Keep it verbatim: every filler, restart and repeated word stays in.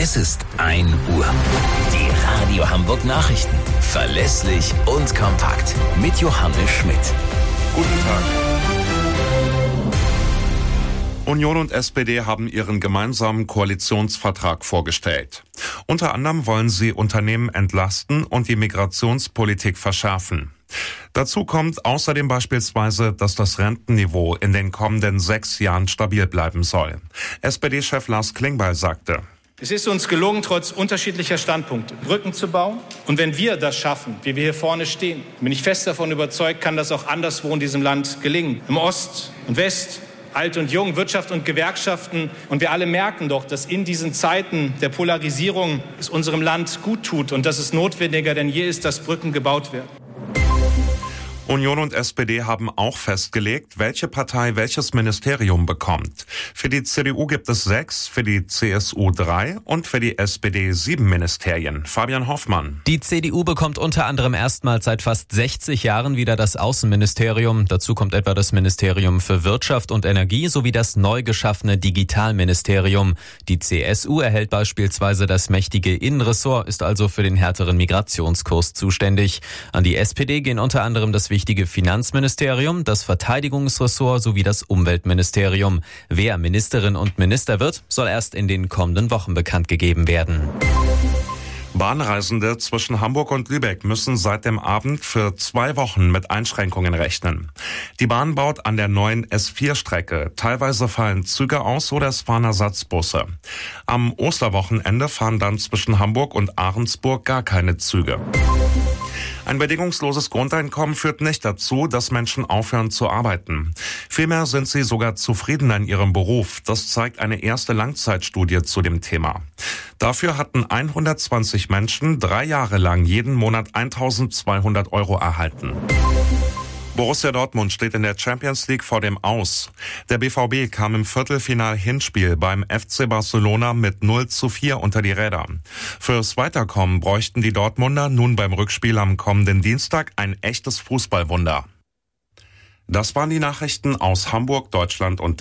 Es ist ein Uhr. Die Radio Hamburg Nachrichten. Verlässlich und kompakt. Mit Johannes Schmidt. Guten Tag. Union und S P D haben ihren gemeinsamen Koalitionsvertrag vorgestellt. Unter anderem wollen sie Unternehmen entlasten und die Migrationspolitik verschärfen. Dazu kommt außerdem beispielsweise, dass das Rentenniveau in den kommenden sechs Jahren stabil bleiben soll. S P D-Chef Lars Klingbeil sagte: Es ist uns gelungen, trotz unterschiedlicher Standpunkte Brücken zu bauen. Und wenn wir das schaffen, wie wir hier vorne stehen, bin ich fest davon überzeugt, kann das auch anderswo in diesem Land gelingen. Im Ost und West, Alt und Jung, Wirtschaft und Gewerkschaften. Und wir alle merken doch, dass in diesen Zeiten der Polarisierung es unserem Land gut tut und dass es notwendiger denn je ist, dass Brücken gebaut werden. Union und S P D haben auch festgelegt, welche Partei welches Ministerium bekommt. Für die C D U gibt es sechs, für die C S U drei und für die S P D sieben Ministerien. Fabian Hoffmann. Die C D U bekommt unter anderem erstmals seit fast sechzig Jahren wieder das Außenministerium. Dazu kommt etwa das Ministerium für Wirtschaft und Energie sowie das neu geschaffene Digitalministerium. Die C S U erhält beispielsweise das mächtige Innenressort, ist also für den härteren Migrationskurs zuständig. An die S P D gehen unter anderem das wichtige Finanzministerium, das Verteidigungsressort sowie das Umweltministerium. Wer Ministerin und Minister wird, soll erst in den kommenden Wochen bekannt gegeben werden. Bahnreisende zwischen Hamburg und Lübeck müssen seit dem Abend für zwei Wochen mit Einschränkungen rechnen. Die Bahn baut an der neuen S vier Strecke. Teilweise fallen Züge aus oder es fahren Ersatzbusse. Am Osterwochenende fahren dann zwischen Hamburg und Ahrensburg gar keine Züge. Ein bedingungsloses Grundeinkommen führt nicht dazu, dass Menschen aufhören zu arbeiten. Vielmehr sind sie sogar zufriedener in ihrem Beruf. Das zeigt eine erste Langzeitstudie zu dem Thema. Dafür hatten hundertzwanzig Menschen drei Jahre lang jeden Monat eintausendzweihundert Euro erhalten. Borussia Dortmund steht in der Champions League vor dem Aus. Der B V B kam im Viertelfinal-Hinspiel beim F C Barcelona mit null zu vier unter die Räder. Fürs Weiterkommen bräuchten die Dortmunder nun beim Rückspiel am kommenden Dienstag ein echtes Fußballwunder. Das waren die Nachrichten aus Hamburg, Deutschland und